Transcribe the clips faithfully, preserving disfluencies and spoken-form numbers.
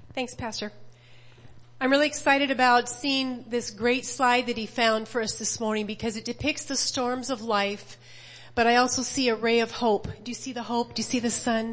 Thanks, Pastor. I'm really excited about seeing this great slide that he found for us this morning because it depicts the storms of life, but I also see a ray of hope. Do you see the hope? Do you see the sun?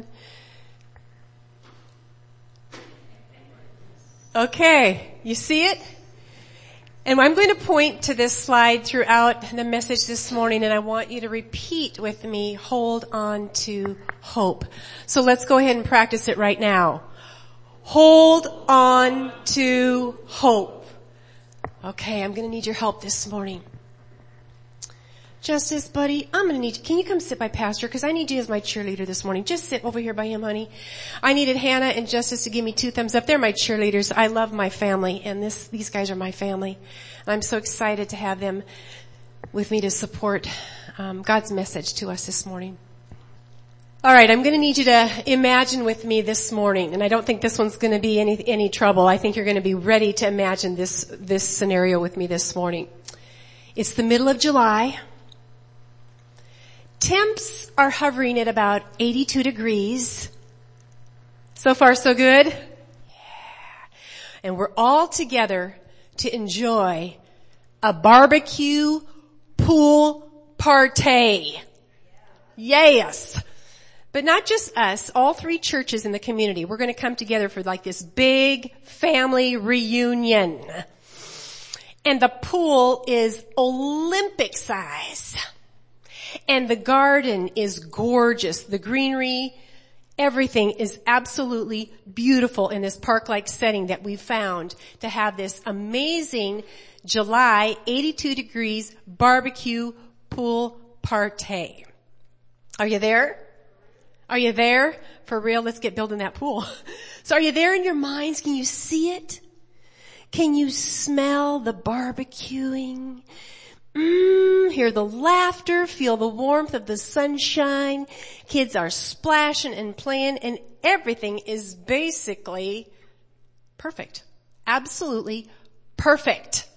Okay, you see it? And I'm going to point to this slide throughout the message this morning, and I want you to repeat with me, hold on to hope. So let's go ahead and practice it right now. Hold on to hope. Okay, I'm going to need your help this morning. Justice, buddy, I'm going to need you. Can you come sit by Pastor? Because I need you as my cheerleader this morning. Just sit over here by him, honey. I needed Hannah and Justice to give me two thumbs up. They're my cheerleaders. I love my family, and this these guys are my family. And I'm so excited to have them with me to support um, God's message to us this morning. All right, I'm going to need you to imagine with me this morning, and I don't think this one's going to be any any trouble. I think you're going to be ready to imagine this this scenario with me this morning. It's the middle of July. Temps are hovering at about eighty-two degrees. So far, so good? Yeah. And we're all together to enjoy a barbecue pool party. Yes. But not just us, all three churches in the community. We're going to come together for like this big family reunion. And the pool is Olympic size. And the garden is gorgeous. The greenery, everything is absolutely beautiful in this park-like setting that we found to have this amazing July eighty-two degrees barbecue pool party. Are you there? Are you there? For real, let's get building that pool. So are you there in your minds? Can you see it? Can you smell the barbecuing? Mmm, hear the laughter, feel the warmth of the sunshine. Kids are splashing and playing, and everything is basically perfect. Absolutely perfect.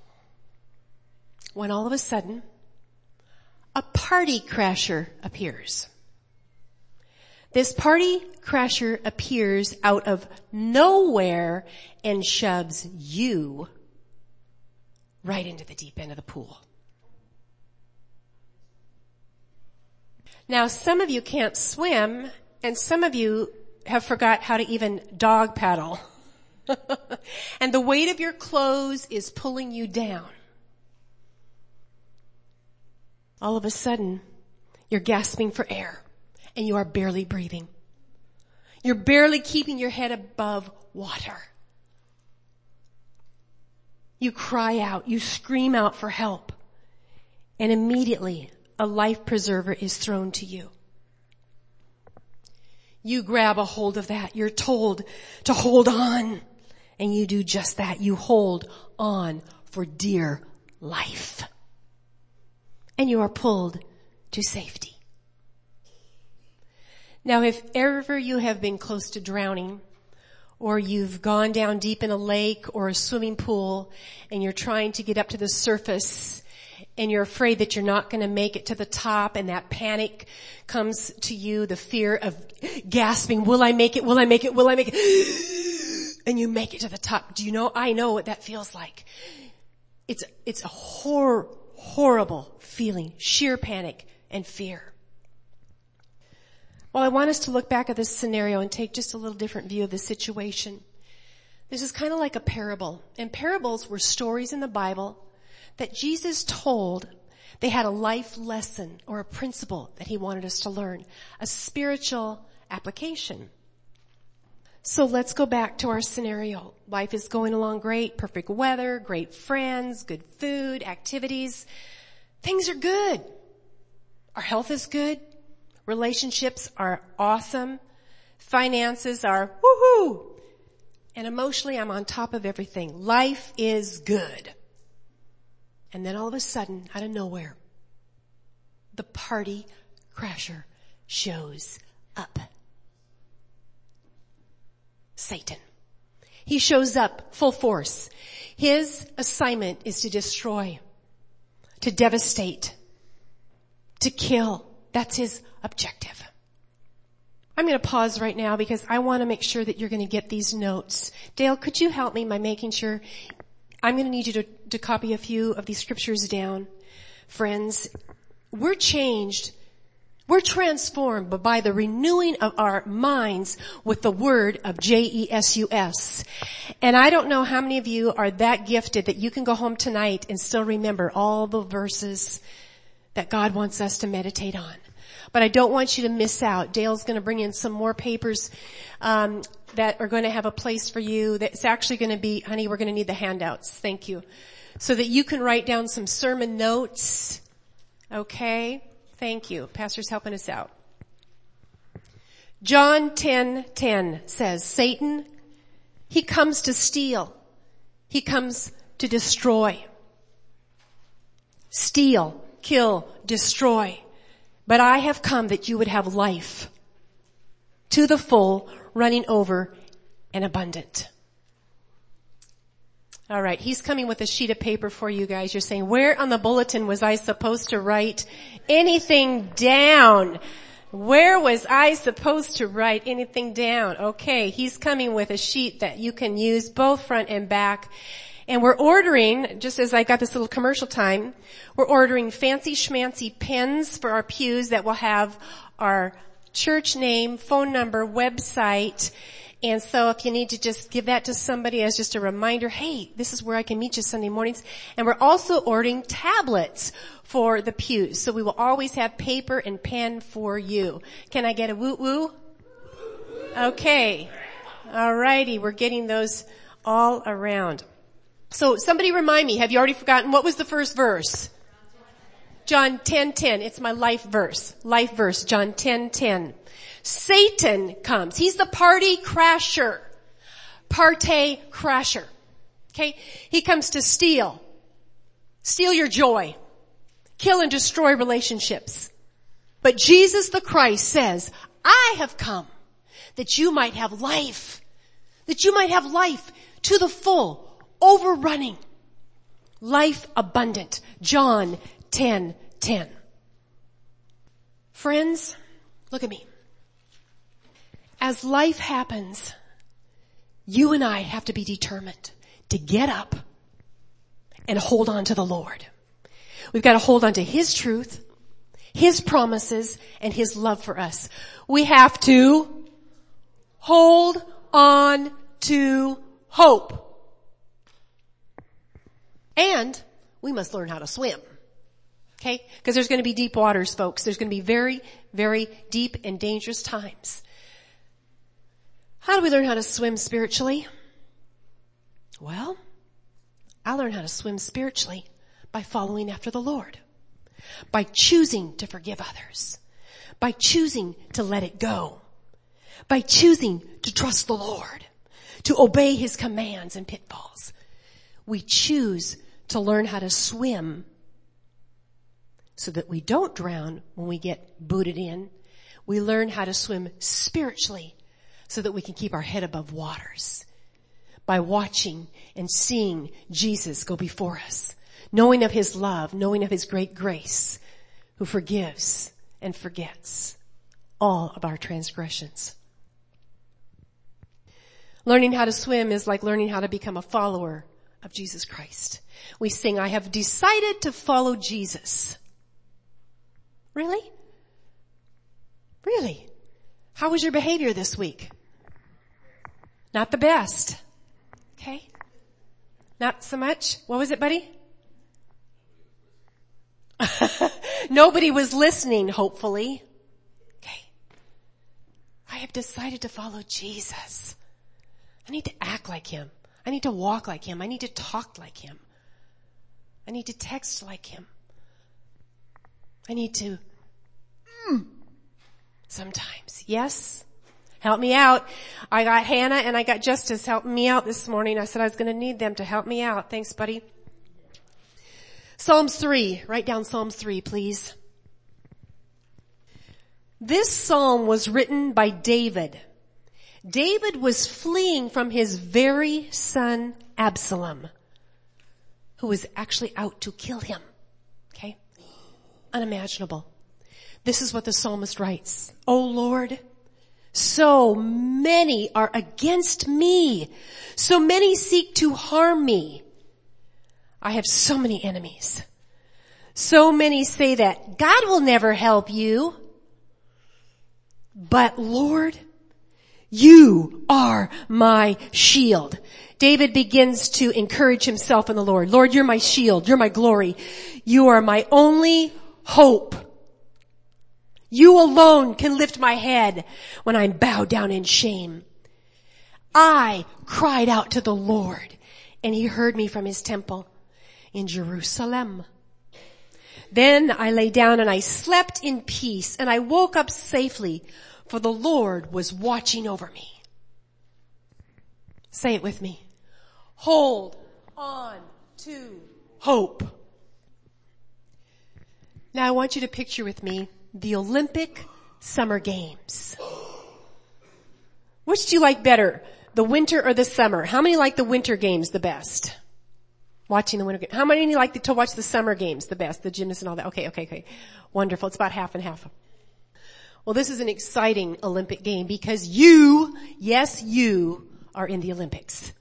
When all of a sudden, a party crasher appears. This party crasher appears out of nowhere and shoves you right into the deep end of the pool. Now, some of you can't swim, and some of you have forgot how to even dog paddle. And the weight of your clothes is pulling you down. All of a sudden, you're gasping for air, and you are barely breathing. You're barely keeping your head above water. You cry out, you scream out for help, and immediately a life preserver is thrown to you. You grab a hold of that. You're told to hold on, and you do just that. You hold on for dear life, and you are pulled to safety. Now, if ever you have been close to drowning, or you've gone down deep in a lake or a swimming pool and you're trying to get up to the surface and you're afraid that you're not going to make it to the top, and that panic comes to you, the fear of gasping, will I make it, will I make it, will I make it? And you make it to the top. Do you know, I know what that feels like. It's, it's a hor- horrible feeling, sheer panic and fear. Well, I want us to look back at this scenario and take just a little different view of the situation. This is kind of like a parable. And parables were stories in the Bible that Jesus told. They had a life lesson or a principle that he wanted us to learn, a spiritual application. So let's go back to our scenario. Life is going along great, perfect weather, great friends, good food, activities. Things are good. Our health is good. Relationships are awesome. Finances are woohoo. And emotionally, I'm on top of everything. Life is good. And then all of a sudden, out of nowhere, the party crasher shows up. Satan. He shows up full force. His assignment is to destroy, to devastate, to kill. That's his objective. I'm going to pause right now because I want to make sure that you're going to get these notes. Dale, could you help me by making sure? I'm going to need you to, to copy a few of these scriptures down. Friends, we're changed. We're transformed by the renewing of our minds with the word of J E S U S. And I don't know how many of you are that gifted that you can go home tonight and still remember all the verses that God wants us to meditate on. But I don't want you to miss out. Dale's going to bring in some more papers um, that are going to have a place for you. That's actually going to be, honey, we're going to need the handouts. Thank you. So that you can write down some sermon notes. Okay? Thank you. Pastor's helping us out. John ten ten says, Satan, he comes to steal. He comes to destroy. Steal, kill, destroy. But I have come that you would have life to the full, running over and abundant. All right, he's coming with a sheet of paper for you guys. You're saying, where on the bulletin was I supposed to write anything down? Where was I supposed to write anything down? Okay, he's coming with a sheet that you can use both front and back. And we're ordering, just as I got this little commercial time, we're ordering fancy schmancy pens for our pews that will have our church name, phone number, website. And so if you need to just give that to somebody as just a reminder, hey, this is where I can meet you Sunday mornings. And we're also ordering tablets for the pews. So we will always have paper and pen for you. Can I get a woo woo? Okay. All righty. We're getting those all around. So somebody remind me, have you already forgotten what was the first verse? John ten ten. It's my life verse. Life verse, John ten ten. Satan comes. He's the party crasher. Party crasher. Okay? He comes to steal. Steal your joy. Kill and destroy relationships. But Jesus the Christ says, I have come that you might have life. That you might have life to the full. Overrunning. Life abundant. John ten ten. Friends, look at me. As life happens, you and I have to be determined to get up and hold on to the Lord. We've got to hold on to His truth, His promises, and His love for us. We have to hold on to hope. And we must learn how to swim. Okay? Because there's going to be deep waters, folks. There's going to be very, very deep and dangerous times. How do we learn how to swim spiritually? Well, I learned how to swim spiritually by following after the Lord. By choosing to forgive others. By choosing to let it go. By choosing to trust the Lord. To obey His commands and pitfalls. We choose to learn how to swim so that we don't drown when we get booted in. We learn how to swim spiritually so that we can keep our head above waters by watching and seeing Jesus go before us, knowing of His love, knowing of His great grace, who forgives and forgets all of our transgressions. Learning how to swim is like learning how to become a follower of Jesus Christ. We sing, I have decided to follow Jesus. Really? Really? How was your behavior this week? Not the best. Okay? Not so much? What was it, buddy? Nobody was listening, hopefully. Okay. I have decided to follow Jesus. I need to act like Him. I need to walk like Him. I need to talk like Him. I need to text like Him. I need to, mm, sometimes. Yes? Help me out. I got Hannah and I got Justice helping me out this morning. I said I was going to need them to help me out. Thanks, buddy. Psalms three. Write down Psalms three, please. This psalm was written by David. David was fleeing from his very son Absalom, who was actually out to kill him. Okay? Unimaginable. This is what the psalmist writes. O Lord, So many are against me. So many seek to harm me. I have so many enemies. So many say that God will never help you. But Lord, you are my shield. David begins to encourage himself in the Lord. Lord, you're my shield. You're my glory. You are my only hope. You alone can lift my head when I'm bowed down in shame. I cried out to the Lord, and he heard me from his temple in Jerusalem. Then I lay down and I slept in peace, and I woke up safely, for the Lord was watching over me. Say it with me. Hold on to hope. Now I want you to picture with me the Olympic Summer Games. Which do you like better, the winter or the summer? How many like the winter games the best? Watching the winter games. How many like to watch the summer games the best? The gymnasts and all that. Okay, okay, okay. Wonderful. It's about half and half. Well, this is an exciting Olympic game because you, yes, you are in the Olympics.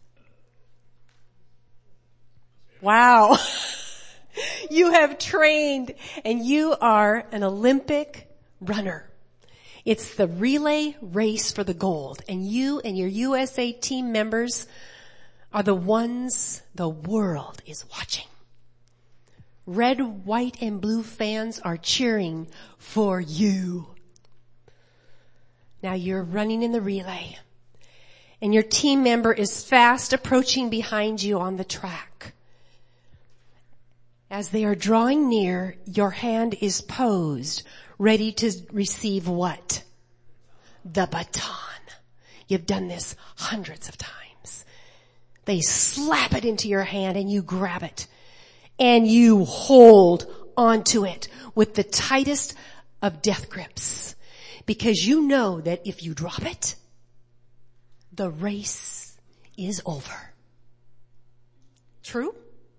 Wow. You have trained and you are an Olympic runner. It's the relay race for the gold, and you and your U S A team members are the ones the world is watching. Red, white, and blue fans are cheering for you. Now you're running in the relay, and your team member is fast approaching behind you on the track. As they are drawing near, your hand is posed, ready to receive what? The baton. You've done this hundreds of times. They slap it into your hand and you grab it. And you hold onto it with the tightest of death grips. Because you know that if you drop it, the race is over. True?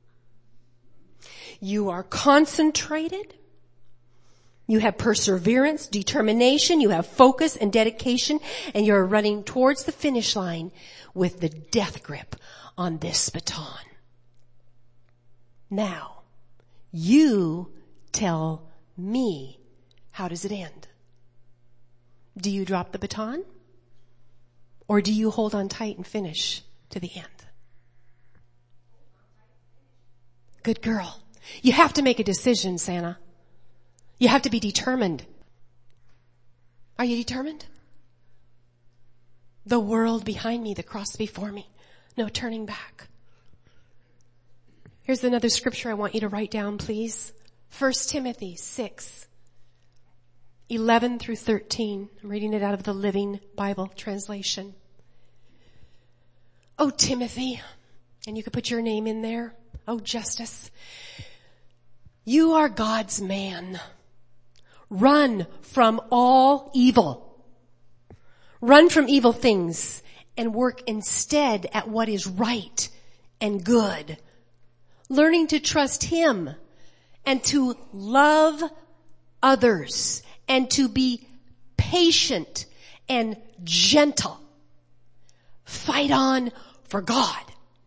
You are concentrated. You have perseverance, determination, you have focus and dedication, and you're running towards the finish line with the death grip on this baton. Now, you tell me, how does it end? Do you drop the baton? Or do you hold on tight and finish to the end? Good girl. You have to make a decision, Santa. You have to be determined. Are you determined? The world behind me, the cross before me. No turning back. Here's another scripture I want you to write down, please. First Timothy six, eleven through thirteen. I'm reading it out of the Living Bible translation. Oh, Timothy, and you could put your name in there. Oh, Justice, you are God's man. Run from all evil. Run from evil things and work instead at what is right and good. Learning to trust Him and to love others and to be patient and gentle. Fight on for God.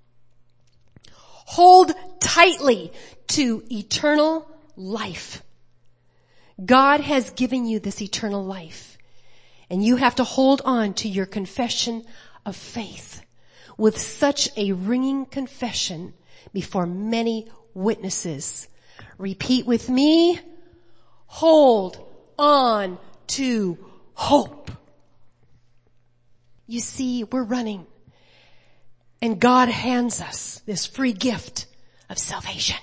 Hold tightly to eternal life. God has given you this eternal life, and you have to hold on to your confession of faith with such a ringing confession before many witnesses. Repeat with me. Hold on to hope. You see, we're running, and God hands us this free gift of salvation.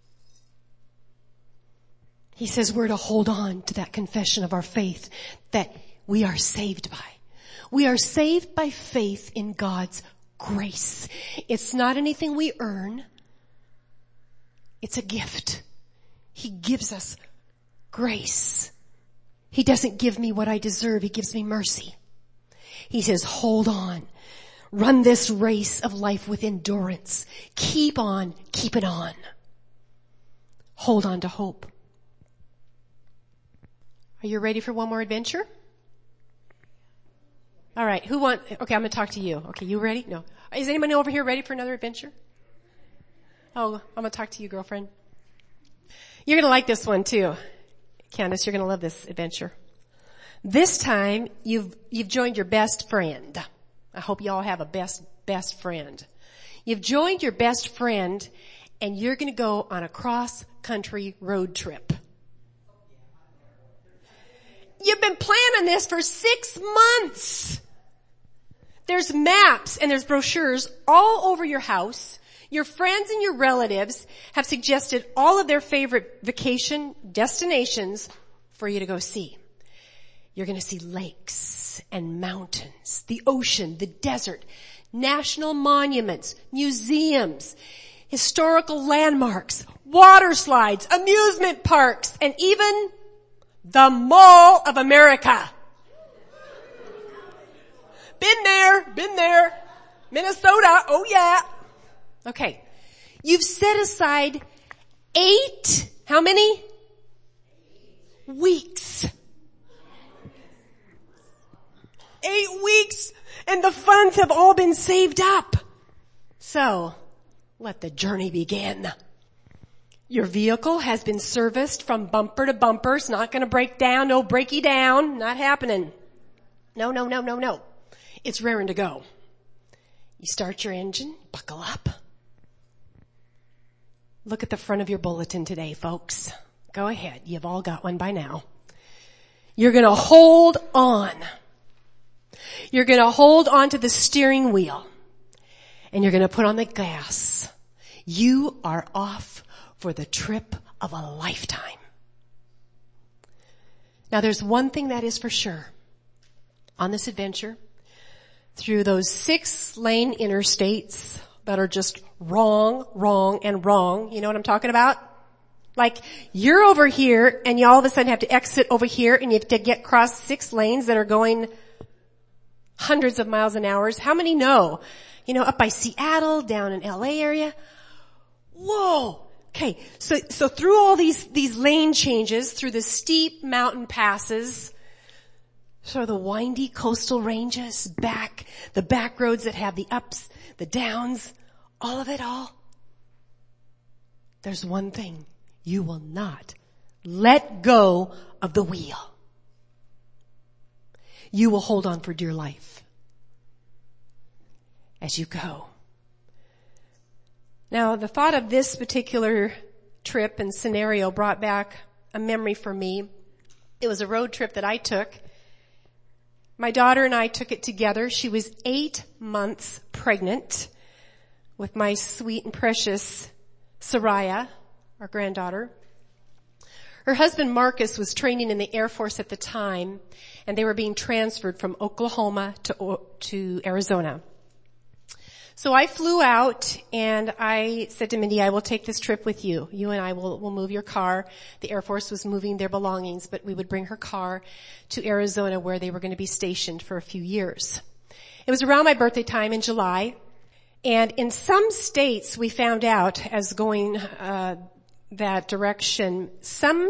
He says we're to hold on to that confession of our faith that we are saved by. We are saved by faith in God's grace. It's not anything we earn. It's a gift. He gives us grace. He doesn't give me what I deserve. He gives me mercy. He says, hold on. Run this race of life with endurance. Keep on, keep it on. Hold on to hope. Are you ready for one more adventure? All right. Who want, okay, I'm going to talk to you. Okay, you ready? No. Is anyone over here ready for another adventure? Oh, I'm going to talk to you, girlfriend. You're going to like this one too. Candace, you're going to love this adventure. This time you've, you've joined your best friend. I hope you all have a best, best friend. You've joined your best friend and you're going to go on a cross-country road trip. You've been planning this for six months. There's maps and there's brochures all over your house. Your friends and your relatives have suggested all of their favorite vacation destinations for you to go see. You're going to see lakes and mountains, the ocean, the desert, national monuments, museums, historical landmarks, water slides, amusement parks, and even the Mall of America. Been there, been there. Minnesota, oh yeah. Okay. You've set aside eight, how many? Weeks. Eight weeks, and the funds have all been saved up. So, let the journey begin. Your vehicle has been serviced from bumper to bumper. It's not going to break down. No breaky down. Not happening. No, no, no, no, no. It's raring to go. You start your engine. Buckle up. Look at the front of your bulletin today, folks. Go ahead. You've all got one by now. You're going to hold on. You're going to hold on to the steering wheel. And you're going to put on the gas. You are off for the trip of a lifetime. Now there's one thing that is for sure. On this adventure, through those six lane interstates that are just wrong, wrong, and wrong. You know what I'm talking about? Like, you're over here and you all of a sudden have to exit over here and you have to get across six lanes that are going hundreds of miles an hour. How many know? You know, up by Seattle, down in L A area. Whoa. Okay. So, so through all these, these lane changes, through the steep mountain passes, sort of the windy coastal ranges, back, the back roads that have the ups, the downs, all of it all. There's one thing. You will not let go of the wheel. You will hold on for dear life as you go. Now, the thought of this particular trip and scenario brought back a memory for me. It was a road trip that I took. My daughter and I took it together. She was eight months pregnant with my sweet and precious Soraya, our granddaughter. Her husband Marcus was training in the Air Force at the time, and they were being transferred from Oklahoma to, to Arizona. So I flew out and I said to Mindy, I will take this trip with you. You and I will, will move your car. The Air Force was moving their belongings, but we would bring her car to Arizona where they were going to be stationed for a few years. It was around my birthday time in July. And in some states we found out as going, uh, that direction, some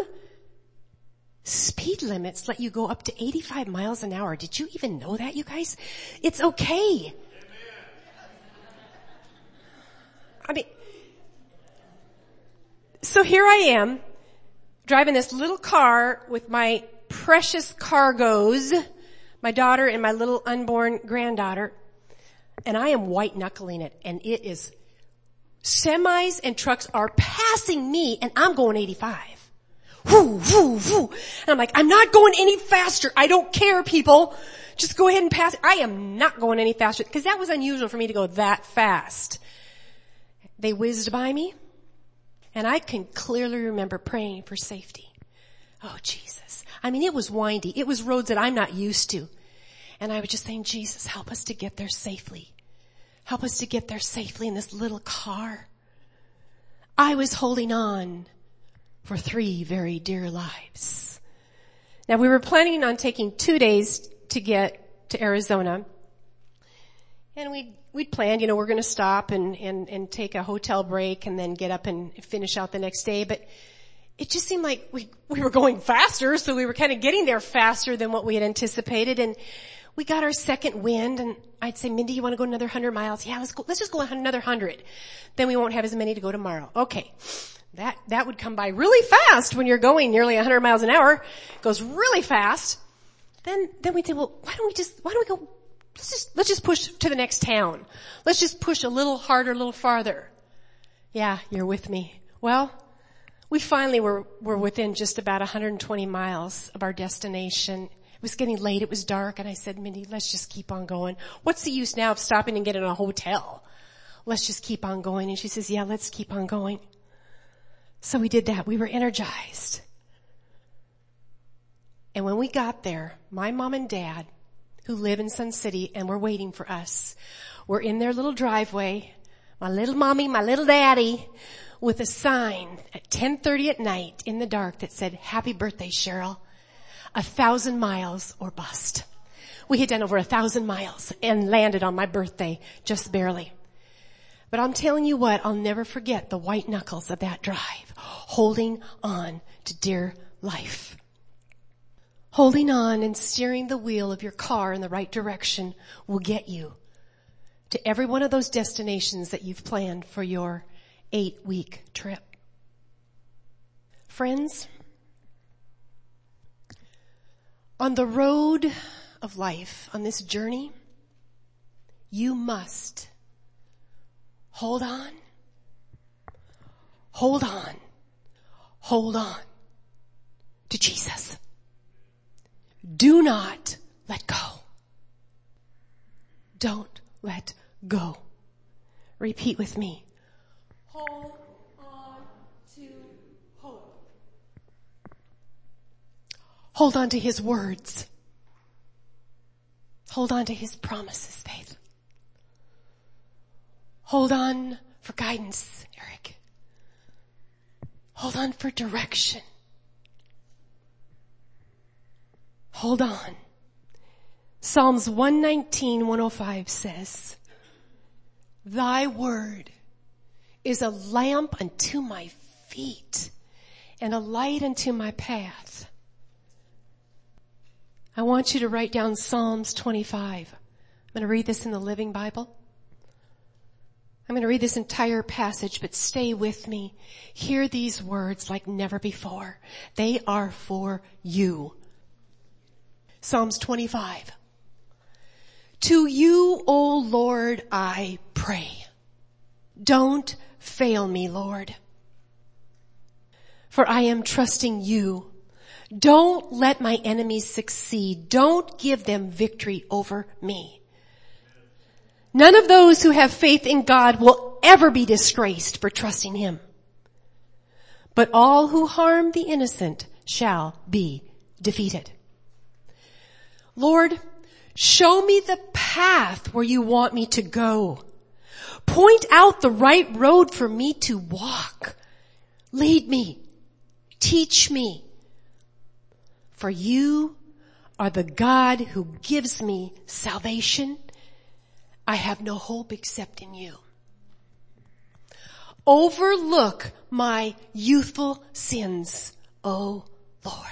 speed limits let you go up to eighty-five miles an hour. Did you even know that, you guys? It's okay. I mean, so here I am, driving this little car with my precious cargoes, my daughter and my little unborn granddaughter, and I am white knuckling it, and it is, semis and trucks are passing me, and I'm going eighty-five. Whoo, whoo, whoo. And I'm like, I'm not going any faster. I don't care, people. Just go ahead and pass it. I am not going any faster, because that was unusual for me to go that fast. They whizzed by me, and I can clearly remember praying for safety. Oh, Jesus. I mean, it was windy. It was roads that I'm not used to. And I was just saying, Jesus, help us to get there safely. Help us to get there safely in this little car. I was holding on for three very dear lives. Now, we were planning on taking two days to get to Arizona. And we We'd planned, you know, we're going to stop and, and, and take a hotel break and then get up and finish out the next day. But it just seemed like we, we were going faster, so we were kind of getting there faster than what we had anticipated. And we got our second wind, and I'd say, Mindy, you want to go another hundred miles? Yeah, let's go, let's just go another hundred. Then we won't have as many to go tomorrow. Okay. That, that would come by really fast when you're going nearly a hundred miles an hour. It goes really fast. Then, then we think, well, why don't we just, why don't we go, let's just, let's just push to the next town. Let's just push a little harder, a little farther. Yeah, you're with me. Well, we finally were, were within just about one hundred twenty miles of our destination. It was getting late. It was dark. And I said, Mindy, let's just keep on going. What's the use now of stopping and getting a hotel? Let's just keep on going. And she says, yeah, let's keep on going. So we did that. We were energized. And when we got there, my mom and dad, who live in Sun City and were waiting for us, were in their little driveway, my little mommy, my little daddy, with a sign at ten thirty at night in the dark that said, happy birthday, Cheryl. A thousand miles or bust. We had done over a thousand miles and landed on my birthday just barely. But I'm telling you what, I'll never forget the white knuckles of that drive, holding on to dear life. Holding on and steering the wheel of your car in the right direction will get you to every one of those destinations that you've planned for your eight-week trip. Friends, on the road of life, on this journey, you must hold on, hold on, hold on to Jesus. Do not let go. Don't let go. Repeat with me. Hold on to hope. Hold on to his words. Hold on to his promises, faith. Hold on for guidance, Eric. Hold on for direction. Hold on. Psalms one nineteen, one oh five says, thy word is a lamp unto my feet and a light unto my path. I want you to write down Psalms twenty-five. I'm going to read this in the Living Bible. I'm going to read this entire passage, but stay with me. Hear these words like never before. They are for you. Psalms twenty-five. To you, O Lord, I pray. Don't fail me, Lord. For I am trusting you. Don't let my enemies succeed. Don't give them victory over me. None of those who have faith in God will ever be disgraced for trusting him. But all who harm the innocent shall be defeated. Lord, show me the path where you want me to go. Point out the right road for me to walk. Lead me. Teach me. For you are the God who gives me salvation. I have no hope except in you. Overlook my youthful sins, O Lord.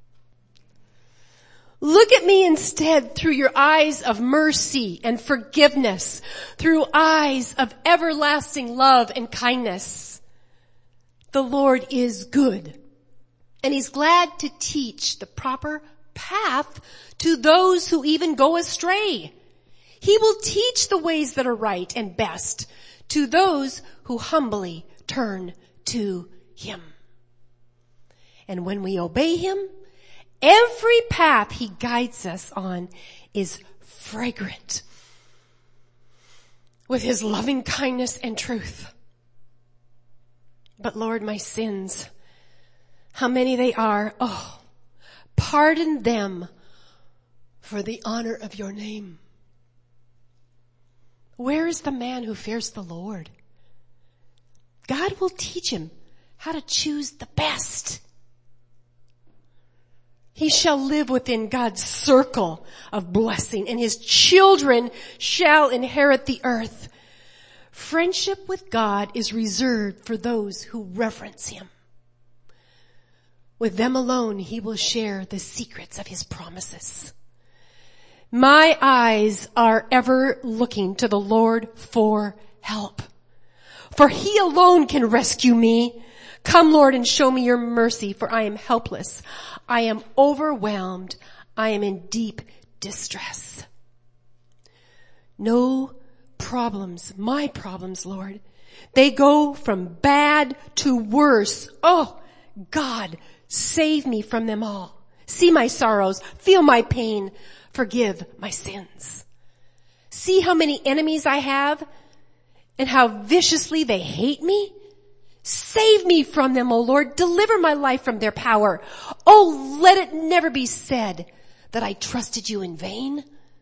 Look at me instead through your eyes of mercy and forgiveness, through eyes of everlasting love and kindness. The Lord is good, and he's glad to teach the proper path to those who even go astray. He will teach the ways that are right and best to those who humbly turn to him. And when we obey him, every path he guides us on is fragrant with his loving kindness and truth. But Lord, my sins, how many they are, oh, pardon them for the honor of your name. Where is the man who fears the Lord? God will teach him how to choose the best. He shall live within God's circle of blessing, and his children shall inherit the earth. Friendship with God is reserved for those who reverence him. With them alone, he will share the secrets of his promises. My eyes are ever looking to the Lord for help. For he alone can rescue me. Come, Lord, and show me your mercy, for I am helpless. I am overwhelmed. I am in deep distress. No problems, my problems, Lord. They go from bad to worse. Oh, God, save me from them all. See my sorrows, feel my pain, forgive my sins. See how many enemies I have and how viciously they hate me. Save me from them, O Lord. Deliver my life from their power. Oh, let it never be said that I trusted you in vain.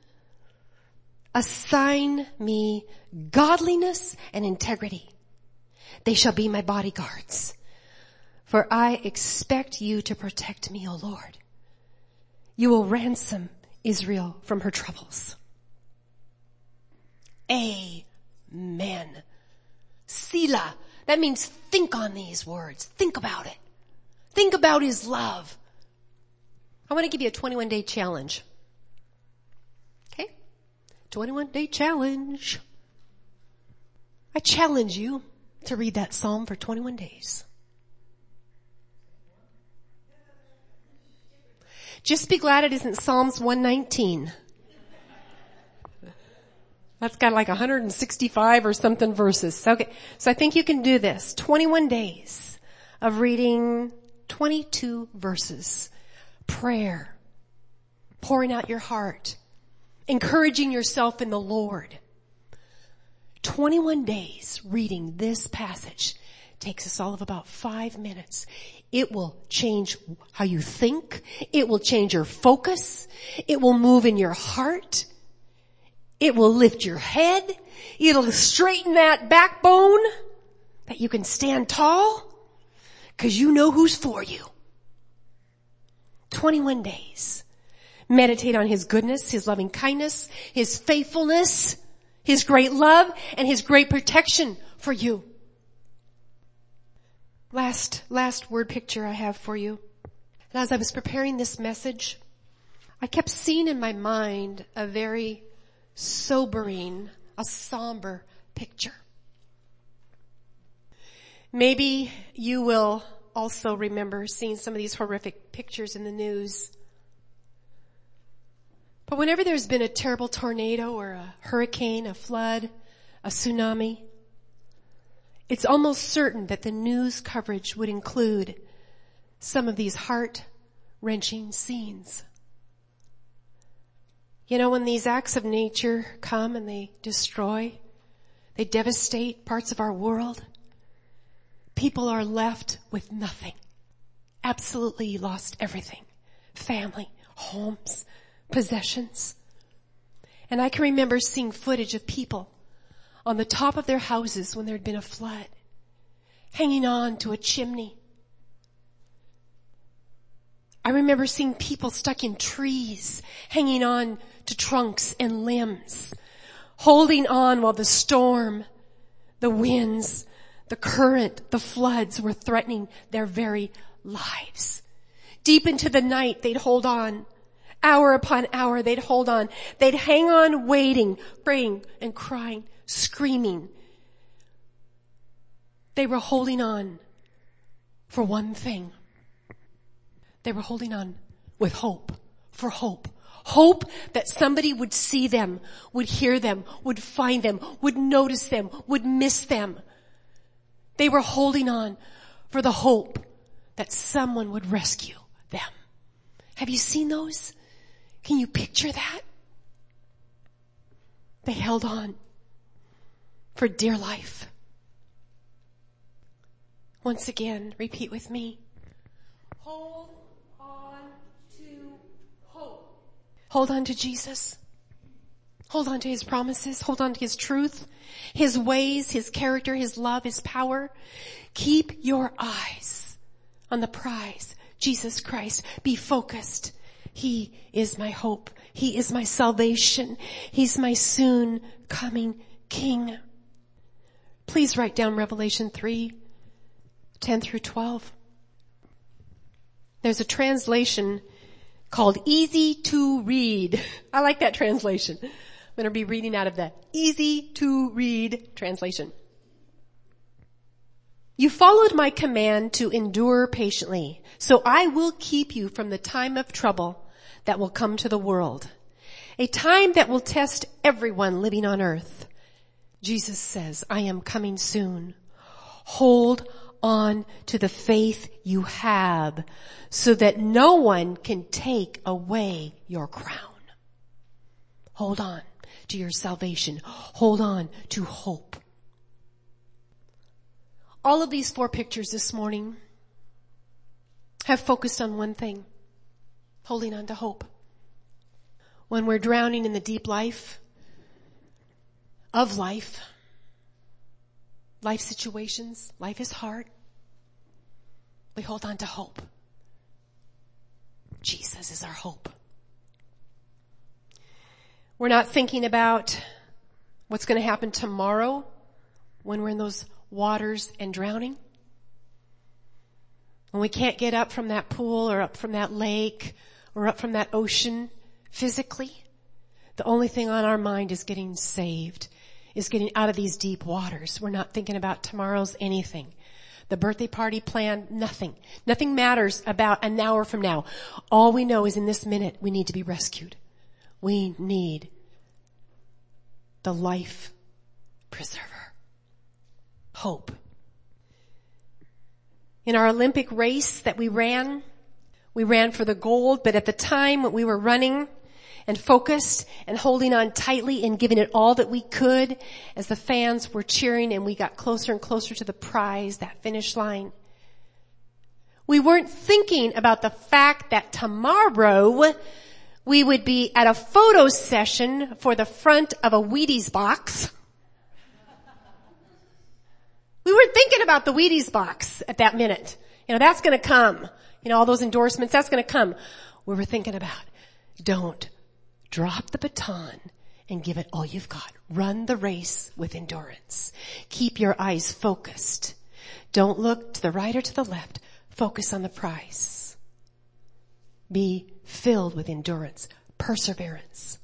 Assign me godliness and integrity. They shall be my bodyguards. For I expect you to protect me, O Lord. You will ransom Israel from her troubles. Amen. Selah. That means think on these words. Think about it. Think about his love. I want to give you a twenty-one day challenge. Okay? twenty-one day challenge. I challenge you to read that psalm for twenty-one days. Just be glad it isn't Psalms one nineteen. That's got like one hundred sixty-five or something verses. Okay, so I think you can do this. twenty-one days of reading twenty-two verses. Prayer. Pouring out your heart. Encouraging yourself in the Lord. twenty-one days reading this passage takes us all of about five minutes. It will change how you think. It will change your focus. It will move in your heart. It will lift your head. It'll straighten that backbone that you can stand tall because you know who's for you. twenty-one days. Meditate on his goodness, his loving kindness, his faithfulness, his great love, and his great protection for you. Last, last word picture I have for you. And as I was preparing this message, I kept seeing in my mind a very sobering, a somber picture. Maybe you will also remember seeing some of these horrific pictures in the news. But whenever there's been a terrible tornado or a hurricane, a flood, a tsunami, it's almost certain that the news coverage would include some of these heart-wrenching scenes. You know, when these acts of nature come and they destroy, they devastate parts of our world, people are left with nothing. Absolutely lost everything. Family, homes, possessions. And I can remember seeing footage of people on the top of their houses when there had been a flood, hanging on to a chimney. I remember seeing people stuck in trees, hanging on to trunks and limbs, holding on while the storm, the winds, the current, the floods were threatening their very lives. Deep into the night, they'd hold on. Hour upon hour, they'd hold on. They'd hang on waiting, praying and crying, screaming. They were holding on for one thing. They were holding on with hope, for hope. Hope that somebody would see them, would hear them, would find them, would notice them, would miss them. They were holding on for the hope that someone would rescue them. Have you seen those? Can you picture that? They held on for dear life. Once again, repeat with me. Hold on to hope. Hold on to Jesus. Hold on to his promises. Hold on to his truth, his ways, his character, his love, his power. Keep your eyes on the prize, Jesus Christ. Be focused. He is my hope. He is my salvation. He's my soon coming King. Please write down Revelation three, ten through twelve. There's a translation called Easy to Read. I like that translation. I'm going to be reading out of the Easy to Read translation. You followed my command to endure patiently, so I will keep you from the time of trouble that will come to the world, a time that will test everyone living on earth. Jesus says, I am coming soon. Hold on to the faith you have so that no one can take away your crown. Hold on to your salvation. Hold on to hope. All of these four pictures this morning have focused on one thing, holding on to hope. When we're drowning in the deep life of life, life situations, life is hard, we hold on to hope. Jesus is our hope. We're not thinking about what's going to happen tomorrow when we're in those waters and drowning. When we can't get up from that pool or up from that lake or up from that ocean physically, the only thing on our mind is getting saved, is getting out of these deep waters. We're not thinking about tomorrow's anything. The birthday party plan, nothing. Nothing matters about an hour from now. All we know is in this minute we need to be rescued. We need the life preserver. Hope. In our Olympic race that we ran, we ran for the gold, but at the time we were running and focused and holding on tightly and giving it all that we could as the fans were cheering and we got closer and closer to the prize, that finish line. We weren't thinking about the fact that tomorrow we would be at a photo session for the front of a Wheaties box. We weren't thinking about the Wheaties box at that minute. You know, that's going to come. You know, all those endorsements, that's going to come. We were thinking about, don't drop the baton and give it all you've got. Run the race with endurance. Keep your eyes focused. Don't look to the right or to the left. Focus on the prize. Be filled with endurance, perseverance.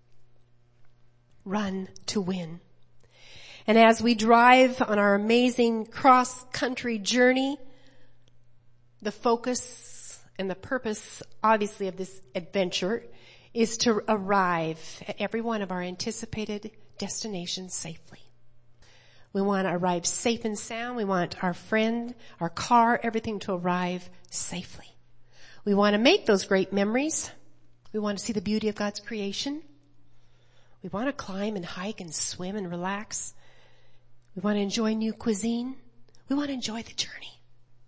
Run to win. And as we drive on our amazing cross-country journey, the focus and the purpose, obviously, of this adventure is to arrive at every one of our anticipated destinations safely. We want to arrive safe and sound. We want our friend, our car, everything to arrive safely. We want to make those great memories. We want to see the beauty of God's creation. We want to climb and hike and swim and relax. We want to enjoy new cuisine. We want to enjoy the journey.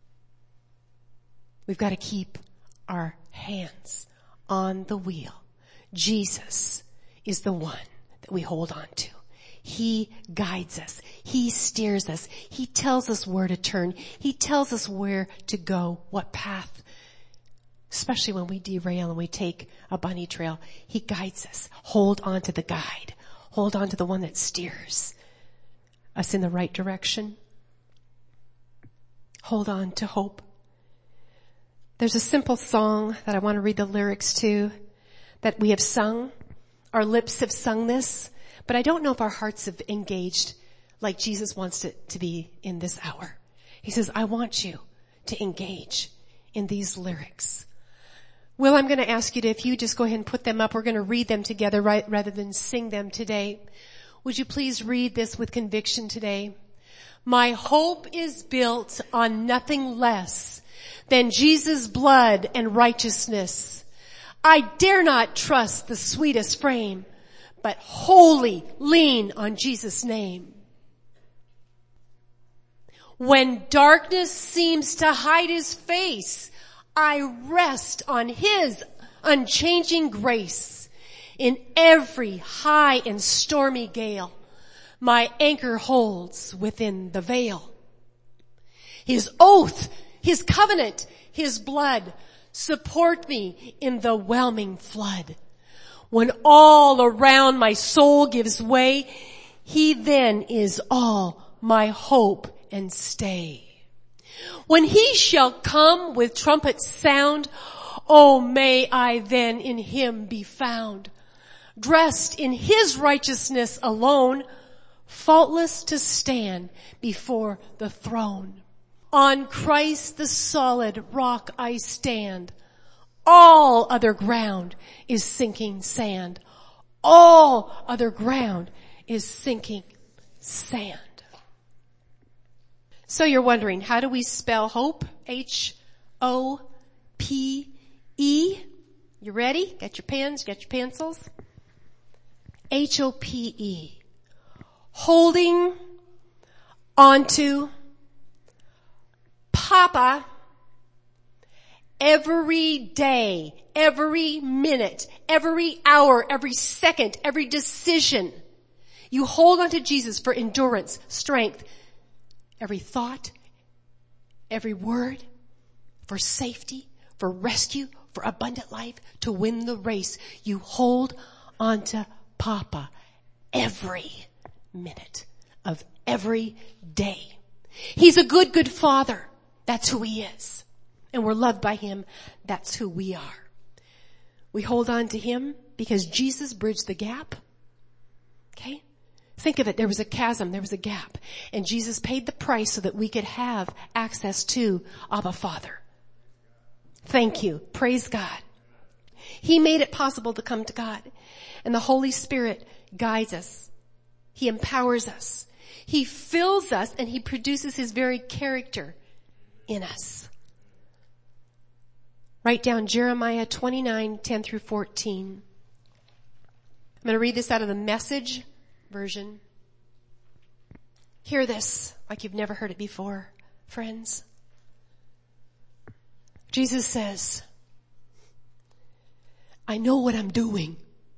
We've got to keep our hands on the wheel. Jesus is the one that we hold on to. He guides us. He steers us. He tells us where to turn. He tells us where to go, what path. Especially when we derail and we take a bunny trail. He guides us. Hold on to the guide. Hold on to the one that steers us in the right direction. Hold on to hope. There's a simple song that I want to read the lyrics to that we have sung. Our lips have sung this, but I don't know if our hearts have engaged like Jesus wants it to be in this hour. He says, I want you to engage in these lyrics. Will, I'm going to ask you to, if you just go ahead and put them up, we're going to read them together right, rather than sing them today. Would you please read this with conviction today? My hope is built on nothing less than Jesus' blood and righteousness. I dare not trust the sweetest frame, but wholly lean on Jesus' name. When darkness seems to hide his face, I rest on his unchanging grace. In every high and stormy gale, my anchor holds within the veil. His oath, his covenant, his blood support me in the whelming flood. When all around my soul gives way, he then is all my hope and stay. When he shall come with trumpet sound, Oh, may I then in him be found, dressed in his righteousness alone, faultless to stand before the throne. On Christ the solid rock I stand. All other ground is sinking sand. All other ground is sinking sand. So you're wondering, how do we spell hope? H O P E. You ready? Got your pens? Got your pencils? H O P E. Holding onto Papa every day, every minute, every hour, every second, every decision. You hold on to Jesus for endurance, strength, every thought, every word, for safety, for rescue, for abundant life, to win the race. You hold on to Papa every minute of every day. He's a good, good father. That's who he is. And we're loved by him. That's who we are. We hold on to him because Jesus bridged the gap. Okay? Think of it. There was a chasm. There was a gap. And Jesus paid the price so that we could have access to Abba Father. Thank you. Praise God. He made it possible to come to God. And the Holy Spirit guides us. He empowers us. He fills us and he produces his very character in us. Write down Jeremiah twenty-nine, ten through fourteen. I'm going to read this out of the Message version. Hear this like you've never heard it before, friends. Jesus says, I know what I'm doing.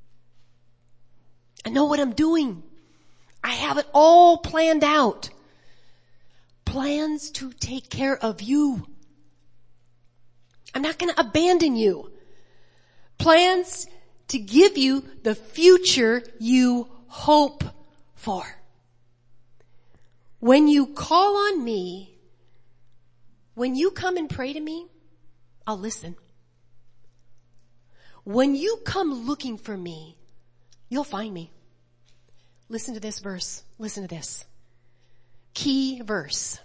I know what I'm doing. I have it all planned out. Plans to take care of you. I'm not going to abandon you. Plans to give you the future you hope for. When you call on me, when you come and pray to me, I'll listen. When you come looking for me, you'll find me. Listen to this verse. Listen to this. Key verse.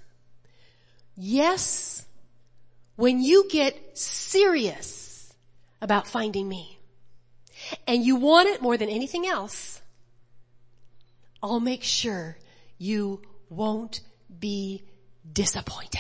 Yes, when you get serious about finding me and you want it more than anything else, I'll make sure you won't be disappointed.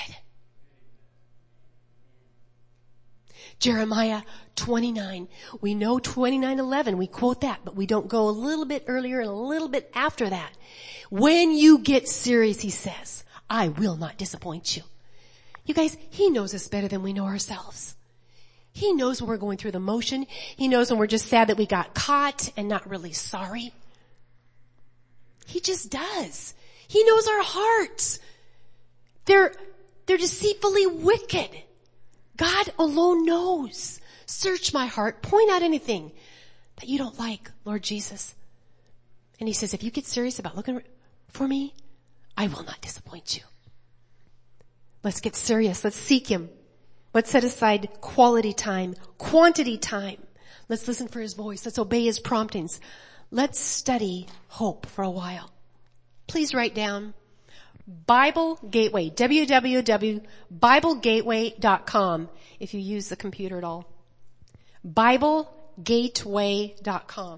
Jeremiah twenty-nine. We know twenty-nine eleven. We quote that, but we don't go a little bit earlier and a little bit after that. When you get serious, he says, I will not disappoint you. You guys, he knows us better than we know ourselves. He knows when we're going through the motion. He knows when we're just sad that we got caught and not really sorry. He just does. He knows our hearts. They're, they're deceitfully wicked. God alone knows. Search my heart. Point out anything that you don't like, Lord Jesus. And he says, if you get serious about looking for me, I will not disappoint you. Let's get serious. Let's seek him. Let's set aside quality time, quantity time. Let's listen for his voice. Let's obey his promptings. Let's study hope for a while. Please write down Bible Gateway, w w w dot bible gateway dot com if you use the computer at all. bible gateway dot com.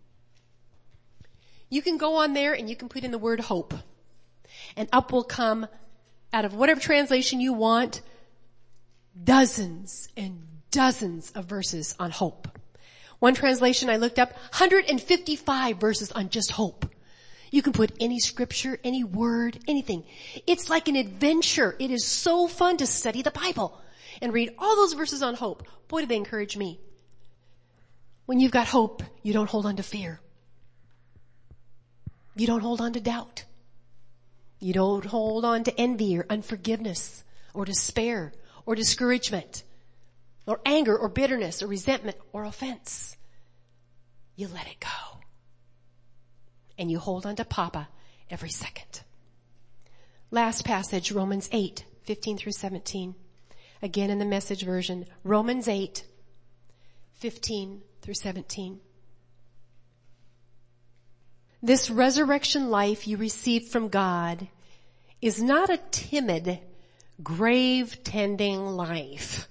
You can go on there and you can put in the word hope. And up will come, out of whatever translation you want, dozens and dozens of verses on hope. One translation I looked up, one hundred fifty-five verses on just hope. You can put any scripture, any word, anything. It's like an adventure. It is so fun to study the Bible and read all those verses on hope. Boy, do they encourage me. When you've got hope, you don't hold on to fear. You don't hold on to doubt. You don't hold on to envy or unforgiveness or despair or discouragement or anger or bitterness or resentment or offense. You let it go. And you hold on to Papa every second. Last passage, Romans eight, fifteen through seventeen. Again in the Message version. Romans eight, fifteen through seventeen. This resurrection life you received from God is not a timid, grave-tending life.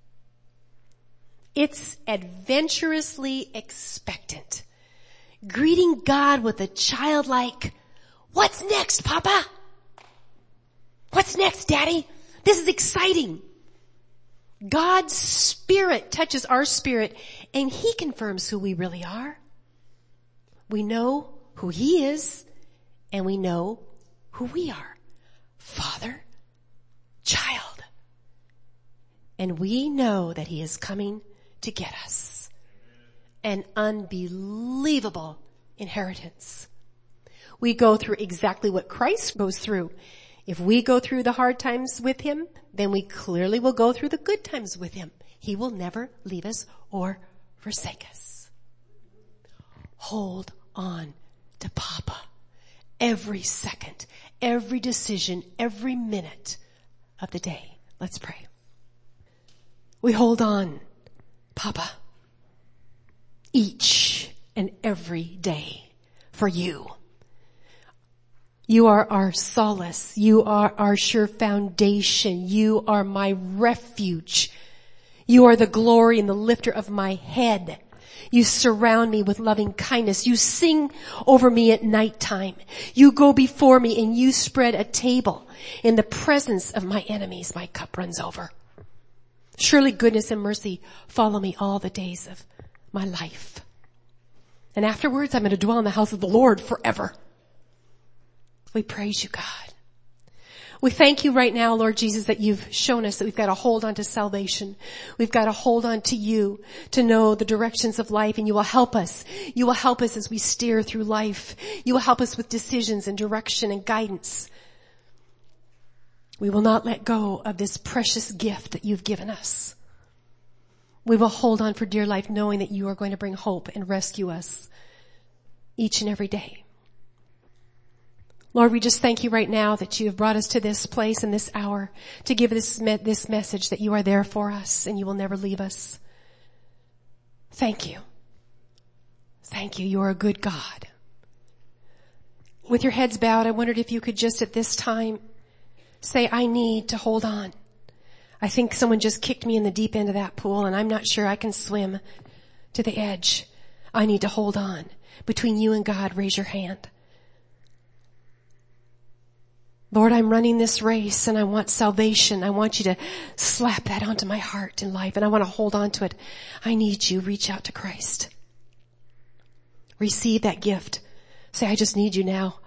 It's adventurously expectant, greeting God with a childlike, "What's next, Papa? What's next, Daddy? This is exciting." God's Spirit touches our spirit and He confirms who we really are. We know who He is and we know who we are. Father, child. And we know that He is coming to get us. An unbelievable inheritance. We go through exactly what Christ goes through. If we go through the hard times with Him, then we clearly will go through the good times with Him. He will never leave us or forsake us. Hold on to Papa. Every second, every decision, every minute of the day. Let's pray. We hold on, Papa, each and every day for You. You are our solace. You are our sure foundation. You are my refuge. You are the glory and the lifter of my head. You surround me with loving kindness. You sing over me at nighttime. You go before me and You spread a table in the presence of my enemies. My cup runs over. Surely goodness and mercy follow me all the days of my life. And afterwards I'm going to dwell in the house of the Lord forever. We praise You, God. We thank You right now, Lord Jesus, that You've shown us that we've got to hold on to salvation. We've got to hold on to You to know the directions of life, and You will help us. You will help us as we steer through life. You will help us with decisions and direction and guidance. We will not let go of this precious gift that You've given us. We will hold on for dear life knowing that You are going to bring hope and rescue us each and every day. Lord, we just thank You right now that You have brought us to this place in this hour to give this, me- this message that You are there for us and You will never leave us. Thank You. Thank You. You are a good God. With your heads bowed, I wondered if you could just at this time say, I need to hold on. I think someone just kicked me in the deep end of that pool and I'm not sure I can swim to the edge. I need to hold on. Between you and God, raise your hand. Lord, I'm running this race and I want salvation. I want You to slap that onto my heart and life and I want to hold on to it. I need You. Reach out to Christ. Receive that gift. Say, I just need You now.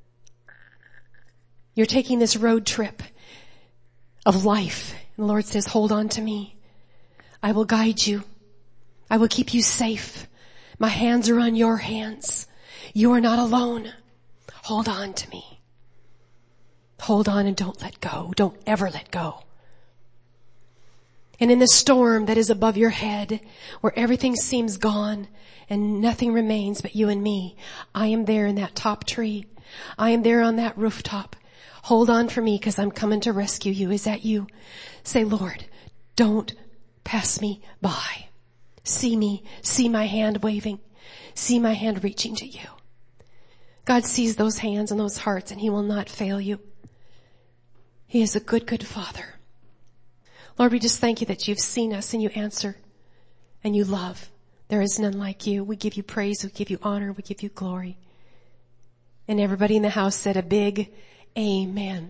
You're taking this road trip of life. And the Lord says, hold on to Me. I will guide you. I will keep you safe. My hands are on your hands. You are not alone. Hold on to Me. Hold on and don't let go. Don't ever let go. And in the storm that is above your head, where everything seems gone and nothing remains but You and Me, I am there in that top tree. I am there on that rooftop. Hold on for Me because I'm coming to rescue you. Is that you? Say, Lord, don't pass me by. See me. See my hand waving. See my hand reaching to You. God sees those hands and those hearts and He will not fail you. He is a good, good Father. Lord, we just thank You that You've seen us and You answer and You love. There is none like You. We give You praise. We give You honor. We give You glory. And everybody in the house said a big amen.